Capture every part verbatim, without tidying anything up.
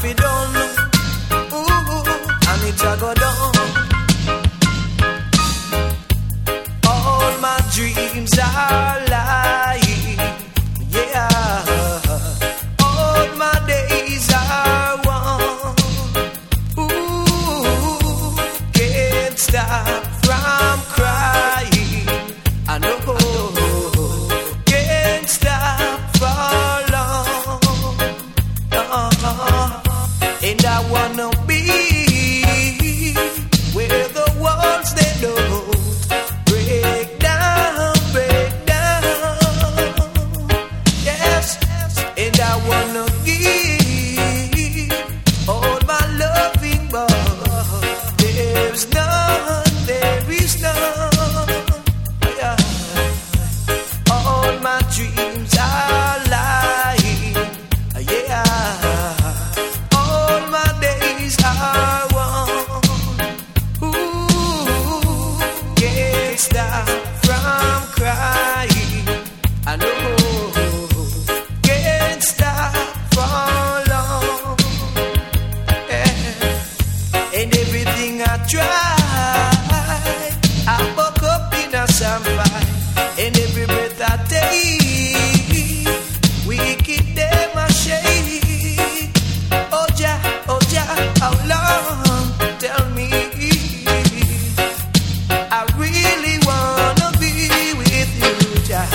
fi done. Ooh, and it a go down. All my dreams are lying. Yeah. All my days are one. Ooh, can't stop from crying. I know. Can't stop for long. Uh-huh. And I wanna be where the walls they don't break down, break down. Yes, and I wanna give all my loving, but there's none, there is none. Yeah. All my dreams are lying. Yeah. All my days are one. Ooh, can't stop from crying. I know. Can't stop for long. Yeah. And everything I try, I woke up in a samphire. And every breath I take, we keep them a shake. Oh Jah, oh Jah, how long? Tell me. I really wanna be with you, Jah.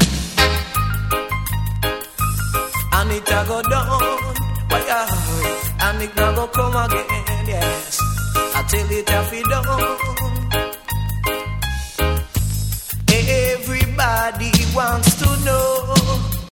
And it a go down, and it a go come again. Yes, I tell it a fi done. Everybody wants